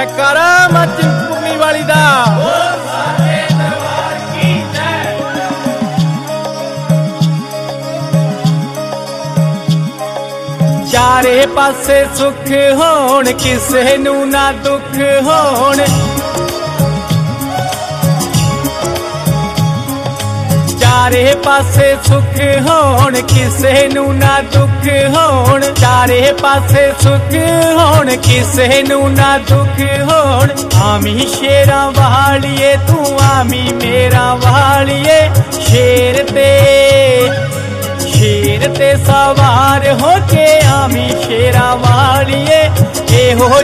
जयकारा मां चिंतपूर्णी वाली दा। चारे पासे सुख होण किसे नू ना दुख होण, चारे पासे सुख होण किसे नू ना दुख होण, चारे पासे सुख होण किसे नू ना दुख होण। आमी शेरां वालिए तू आमी मेरा वालिए, शेर ते सवार होके आमी शेरा वालिए। एहो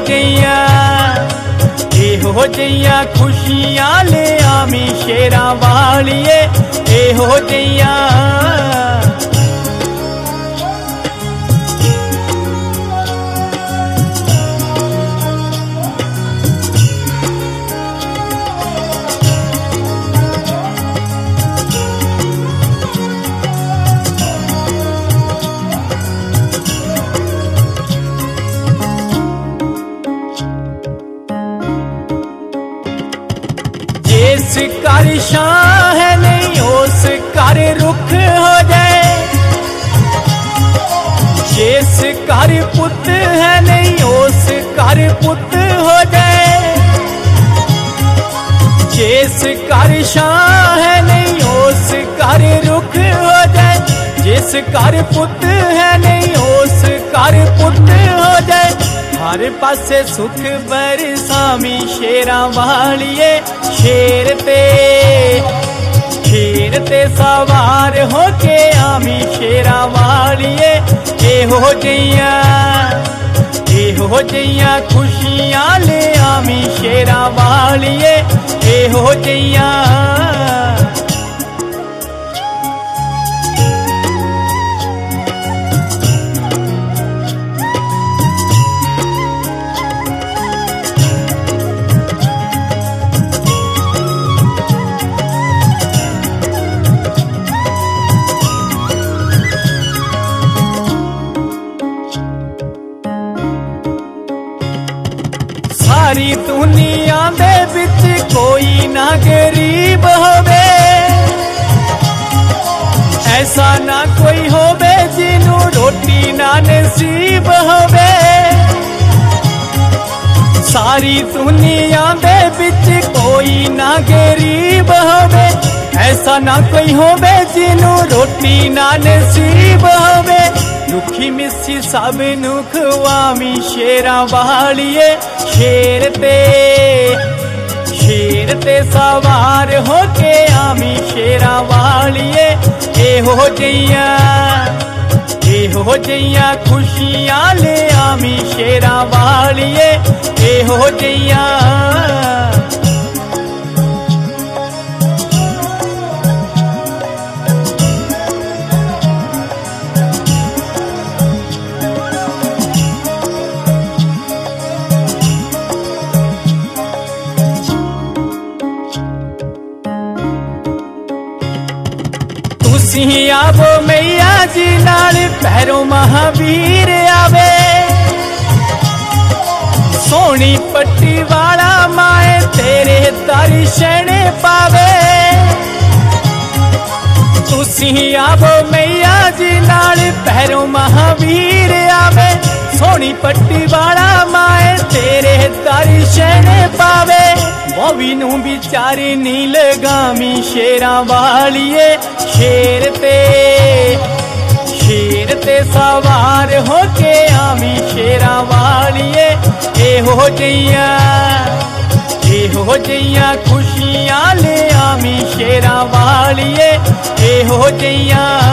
जइयां खुशियां ले आमी शेरा वालिए, एहो जइयां। जिस कर शाह है नहीं उस कर रुख हो जाए, जिस कर पुत है नहीं उस कर पुत हो जाए, जिस कर शाह है नहीं उस कर रुख हो जाए, जिस कर पुत है नहीं उस कर पुत हो जाए। हर पासे सुख बरसामी शेरा वालिए, शेर ते सवार होके आमी शेरा वालिए। एहो जइयां खुशियां ले आमी शेरा वालिए, एहो जइयां। सारी दुनिया दे विच कोई ना गरीब होवे, ऐसा ना कोई होवे जिन्नू रोटी ना नसीब होवे। सारी दुनिया दे विच कोई ना गरीब होवे, ऐसा ना कोई होवे जिन्नू रोटी ना नसीब होवे। दुखी मिसी सब नू खवामी शेरा वालिए, शेर ते सवार होके आमी शेरा वालिए। एहो जइयां खुशियां ले आमी शेरा वालिए, एहो जइयां। तुसी आवो मैया जी नाल भैरो महावीर आवे, सोनी पट्टी वाला माए तेरे दर्शन पावे। तुसी आवो मैया जी नाल भैरो महावीर आवे, सोनी पट्टी वाला माए तेरे दर्शन पावे। बॉबी नू बिचारी नी लगामी शेरा वालिए, शेर ते सवार होके आमी शेरा वालिए। एहो जइयां खुशियां ले आमी शेरा वालिए, एहो जइयां।